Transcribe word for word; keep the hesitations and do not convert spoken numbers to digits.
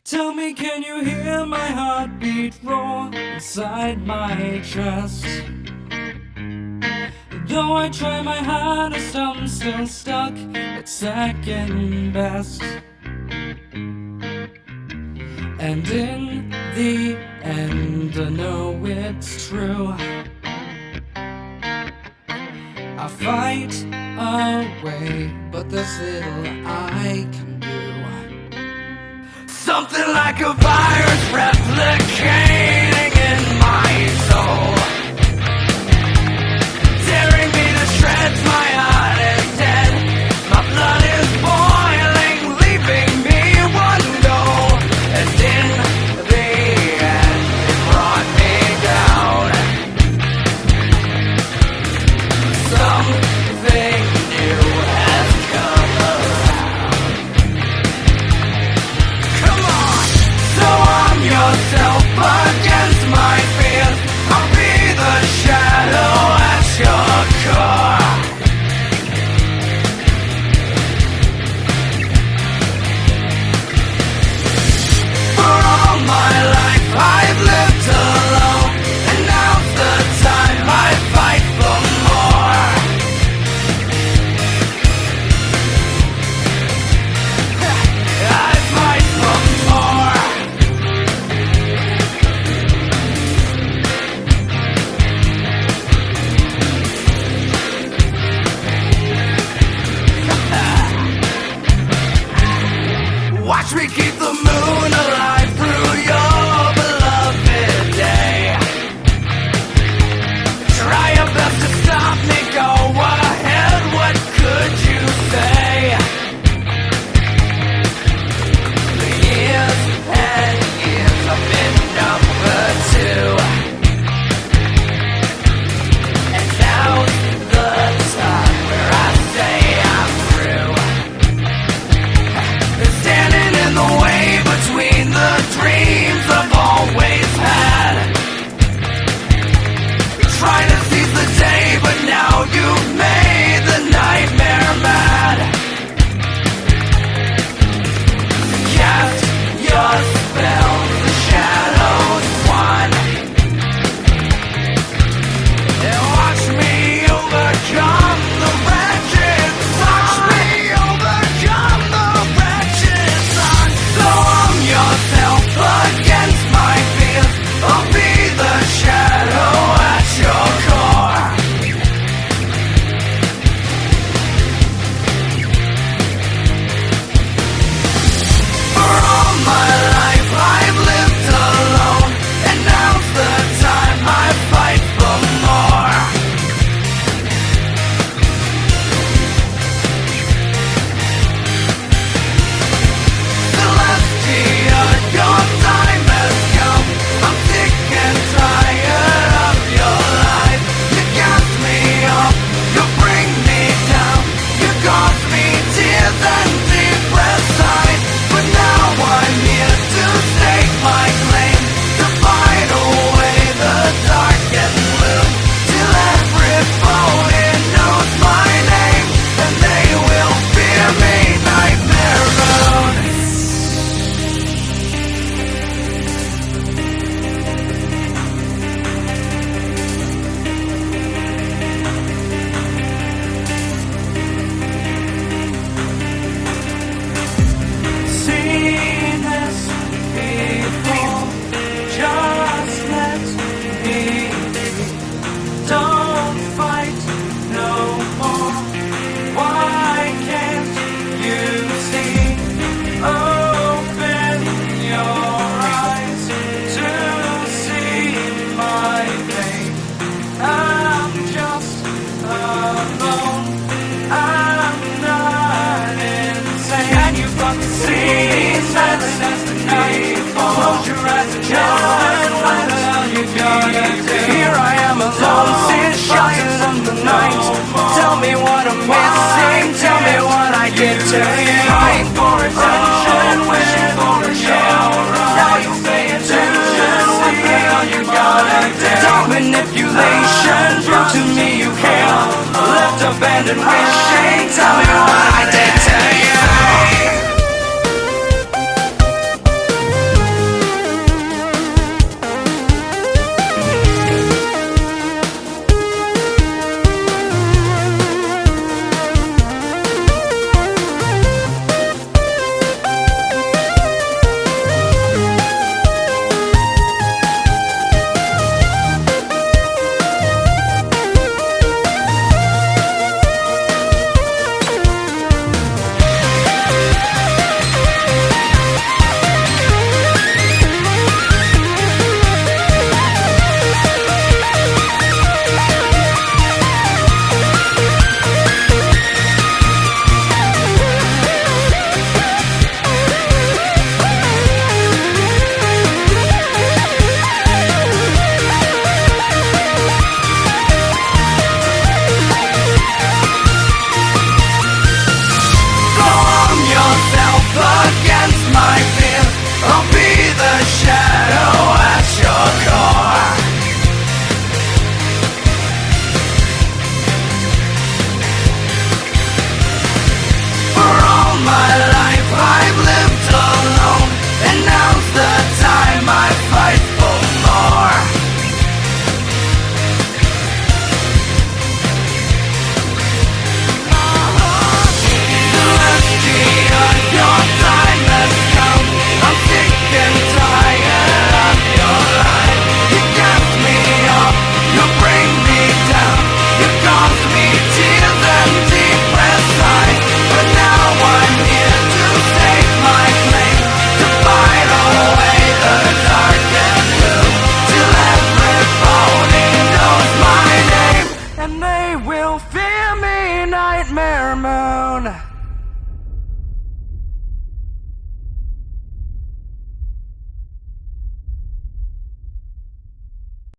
Tell me, can you hear my heartbeat roar inside my chest? Though I try my hardest, I'm still stuck at second best. And in the end, I know it's true. I fight away, but there's little I can do. Something like a virus replicating in my soul, tearing me to shreds. My heart is dead, my blood is boiling, leaving me one goal. And in the end, it brought me down. Something new has come around. Come on! So arm yourself against my fears. I'll be the shadow at your core. For all my life I've lived alone, and now's the time I fight for more. I fight for more. Watch me keep the moon alive through your beloved day. Try your best to stop me, go ahead, what could you say? The years and years I've been number two, and now's the time where I say I'm through. Standing in the way between the dreams I've always had, trying to seize the day, but now you've made the nightmare mad. Cast your spells, the shadows won, and watch me overcome the wretched. Watch me overcome the wretched sun. So arm yourself against my fears. I'll be the shadow at your core. For all my life I've lived alone, and now's the time I fight for more. Celestia, your time has come. I'm sick and tired of your lies. You cast me off, you bring me down, you cause me tears and depressed sighs. But now I'm here to stake my claim, to fight away the dark and blue, till every foe knows my name, and they will fear me. Nightmare Road. Seen this before, just let me be. Don't fight no more. Why can't you see? Open your eyes to see my pain. I'm just alone, I'm not insane. Can you fucking see silence as the night falls? Close your eyes and just what the hell you gonna do? Here I am alone, sit sheltered in the night. Tell me what I'm missing, tell me what I get to you. Crying for attention, wishing for a shower. Now you pay attention, what the hell you gonna do? Dark manipulation, prove to me you care. Left abandoned wishing, tell me what I